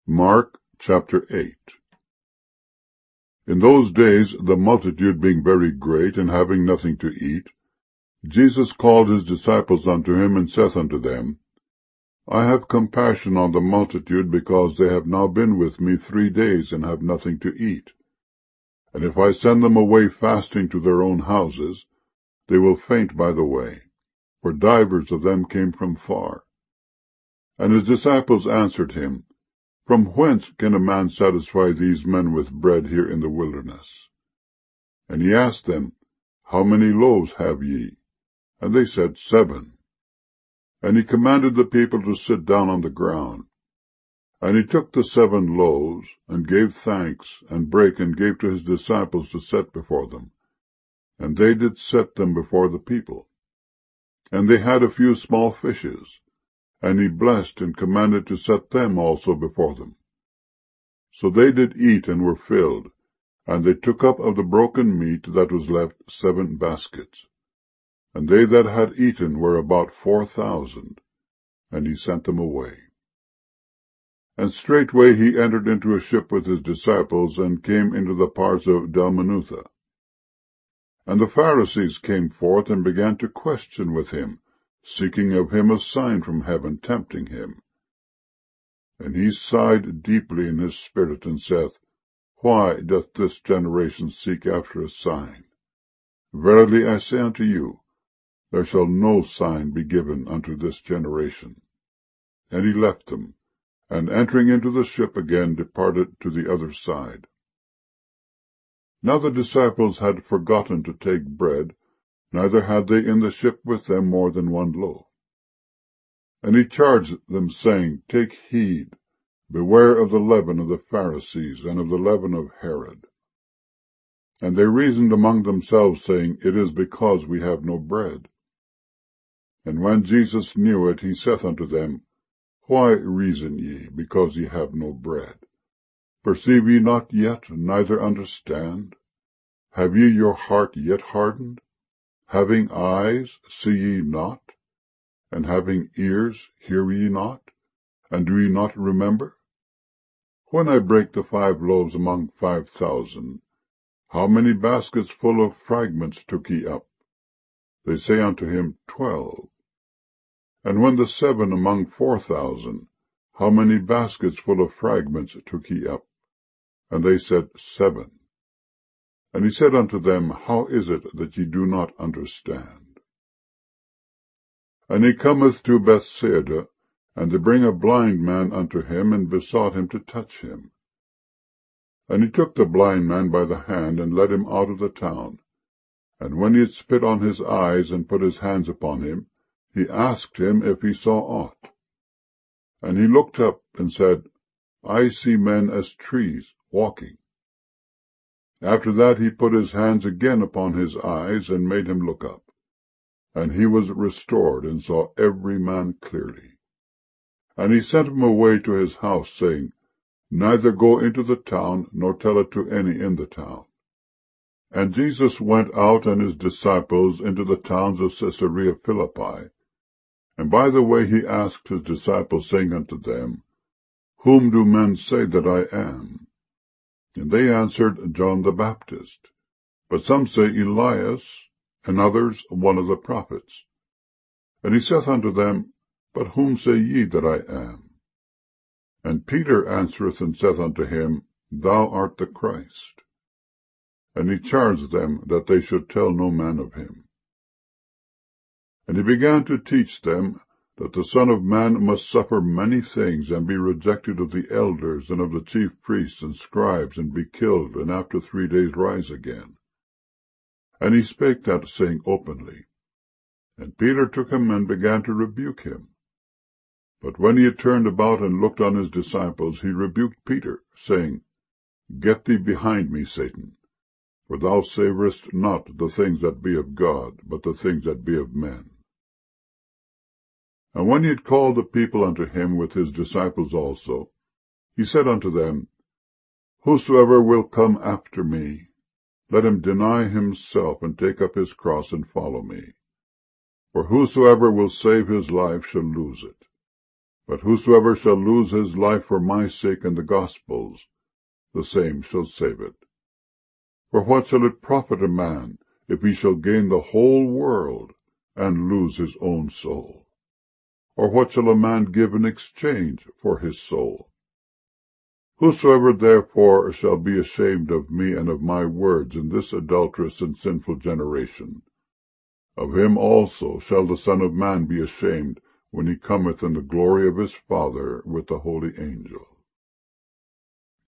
Mark chapter 8. In those days, the multitude being very great, and having nothing to eat, Jesus called his disciples unto him, and saith unto them, I have compassion on the multitude, because they have now been with me 3 days, and have nothing to eat. And if I send them away fasting to their own houses, they will faint by the way, for divers of them came from far. And his disciples answered him, From whence can a man satisfy these men with bread here in the wilderness? And he asked them, How many loaves have ye? And they said, 7. And he commanded the people to sit down on the ground. And he took the 7 loaves, and gave thanks, and brake, and gave to his disciples to set before them. And they did set them before the people. And they had a few small fishes, and he blessed, and commanded to set them also before them. So they did eat, and were filled, and they took up of the broken meat that was left 7 baskets. And they that had eaten were about 4,000, and he sent them away. And straightway he entered into a ship with his disciples, and came into the parts of Dalmanutha. And the Pharisees came forth, and began to question with him, seeking of him a sign from heaven, tempting him. And he sighed deeply in his spirit, and saith, Why doth this generation seek after a sign? Verily I say unto you, there shall no sign be given unto this generation. And he left them, and entering into the ship again, departed to the other side. Now the disciples had forgotten to take bread, neither had they in the ship with them more than 1 loaf. And he charged them, saying, Take heed, beware of the leaven of the Pharisees, and of the leaven of Herod. And they reasoned among themselves, saying, It is because we have no bread. And when Jesus knew it, he saith unto them, Why reason ye, because ye have no bread? Perceive ye not yet, neither understand? Have ye your heart yet hardened? Having eyes, see ye not? And having ears, hear ye not? And do ye not remember? When I brake the 5 loaves among 5,000, how many baskets full of fragments took ye up? They say unto him, 12. And when the 7 among 4,000, how many baskets full of fragments took ye up? And they said, 7. And he said unto them, How is it that ye do not understand? And he cometh to Bethsaida, and they bring a blind man unto him, and besought him to touch him. And he took the blind man by the hand, and led him out of the town. And when he had spit on his eyes, and put his hands upon him, he asked him if he saw aught. And he looked up, and said, I see men as trees, walking. After that he put his hands again upon his eyes, and made him look up. And he was restored, and saw every man clearly. And he sent him away to his house, saying, Neither go into the town, nor tell it to any in the town. And Jesus went out and his disciples into the towns of Caesarea Philippi. And by the way he asked his disciples, saying unto them, Whom do men say that I am? And they answered, John the Baptist. But some say Elias, and others one of the prophets. And he saith unto them, But whom say ye that I am? And Peter answereth and saith unto him, Thou art the Christ. And he charged them that they should tell no man of him. And he began to teach them that the Son of Man must suffer many things, and be rejected of the elders and of the chief priests and scribes, and be killed, and after 3 days rise again. And he spake that saying openly. And Peter took him and began to rebuke him. But when he had turned about and looked on his disciples, he rebuked Peter, saying, Get thee behind me, Satan, for thou savorest not the things that be of God, but the things that be of men. And when he had called the people unto him with his disciples also, he said unto them, Whosoever will come after me, let him deny himself, and take up his cross, and follow me. For whosoever will save his life shall lose it. But whosoever shall lose his life for my sake and the gospel's, the same shall save it. For what shall it profit a man, if he shall gain the whole world, and lose his own soul? Or what shall a man give in exchange for his soul? Whosoever therefore shall be ashamed of me and of my words in this adulterous and sinful generation, of him also shall the Son of Man be ashamed, when he cometh in the glory of his Father with the holy angels.